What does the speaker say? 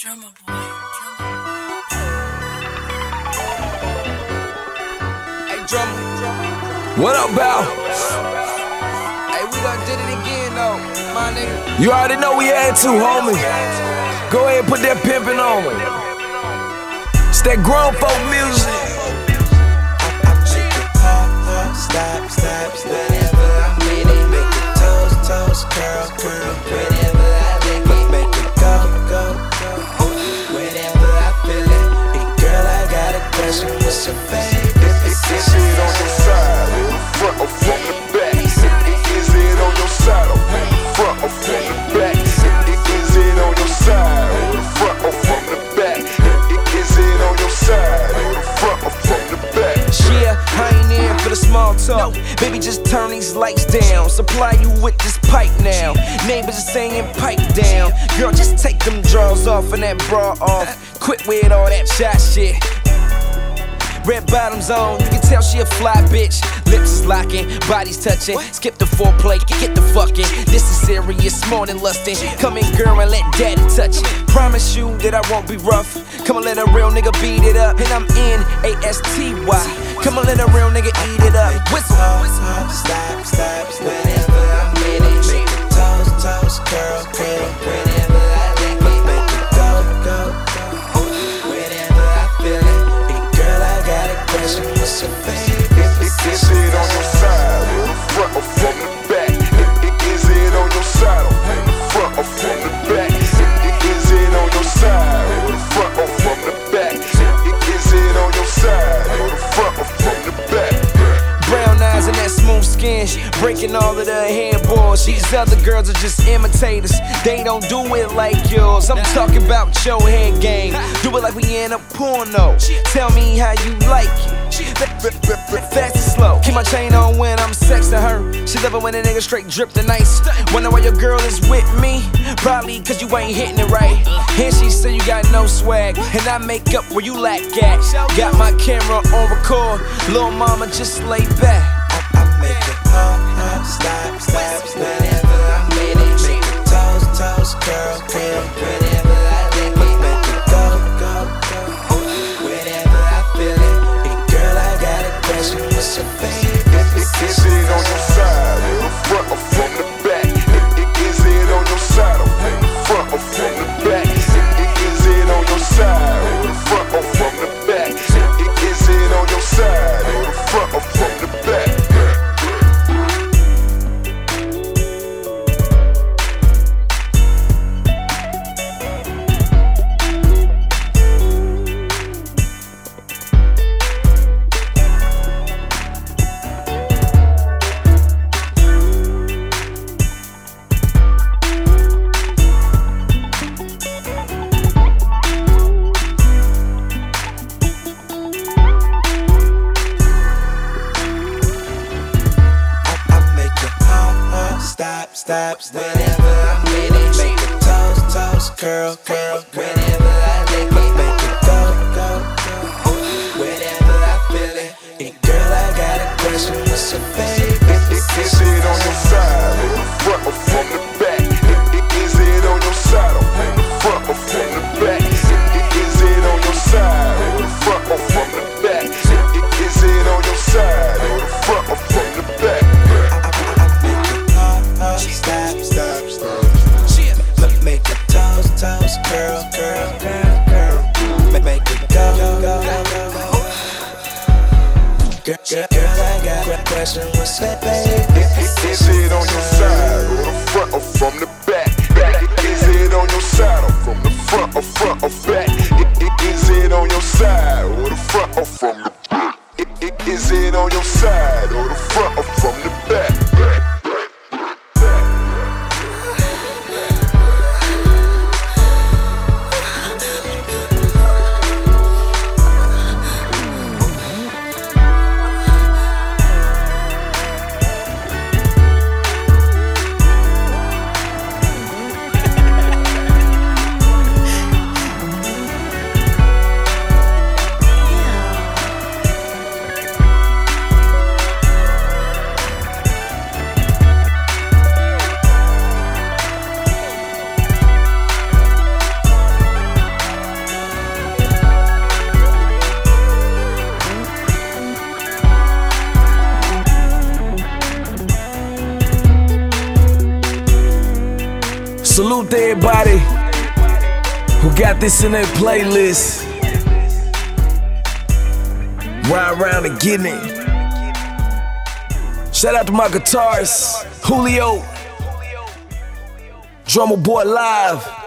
Drummer boy. Hey, drummer. What up, Bow? Hey, we done did it again, though, my nigga. You already know we had to, homie. Go ahead and put that pimpin' on me. It's that grown folk music. I make it hard, stop, whenever I'm in it. Make it toes, curl, whenever I make it go, whenever I feel it. Hey girl, I got a question, what's your favorite? Is it on your side, front or from the back? Is it on your side, front or from the back? Is it on your side, front or from the back? Is it on your side, front or from the back? Yeah, I ain't in for the small talk. Baby, just turn these lights down. Supply you with this pipe now. Neighbors are saying pipe down. Girl, just take them drawers off and that bra off. Quit with all that shot shit. Red bottoms on, you can tell she a fly bitch. Lips is locking, bodies touching. Skip the foreplay, get the fucking. This is serious, more than lusting. Come in, girl, and let daddy touch it. Promise you that I won't be rough. Come on, let a real nigga beat it up. And I'm N-A-S-T-Y. Come on, let a real nigga eat it up. Whistle. Stop, whenever I'm in it. Make it toes, curl, whenever I make it go, whenever I feel it. Hey girl, I got a question, what's your favorite? Is it on your side, front or from the back? Is it on your side, front or from the back? Is it on your side, front or from the back? Is it on your side, front or from the back? Brown eyes and that smooth skin, breaking all of the headboards. These other girls are just imitators. They don't do it like yours. I'm talking about your head game. Do it like we in a porno. Tell me how you like it. Fast and slow. Keep my chain on when I'm sexing her. She love it when a nigga straight drip the nice. Wonder why your girl is with me? Probably cause you ain't hitting it right. And she say you got no swag, and I make up where you lack at. Got my camera on record. Lil' mama, just lay back. I make it hard, stop, whenever I'm in it. Make it toes, curl, whenever I make it go, whenever I feel it. Hey girl, I got a question, what's your favorite? Is it on your side, front or from the back? Is it on your side, front or from the back? Is it on your side, front or from the back? Is it on your side, front or from the back? Stop, whenever I'm in it. Make it toes, curl, whenever I make it go, whenever I feel it. Hey girl, I got a question, what's your favorite? Is it on your side, front or from the back? Is it on your side, front or from the back? Is it on your side, front or from the back? Is it on your side, front or from the back? Stop. Make it toes, curl, make it go. Girl, I got a question, what's that, baby? Is it on your side, front or from the back? Is it on your side, or from the front or back? Is it on your side, or the front or from the back? Is it on your side, or the front or from the back? Salute to everybody who got this in their playlist. Ride around and getting it. Shout out to my guitarist, Julio. Drummer Boy Live.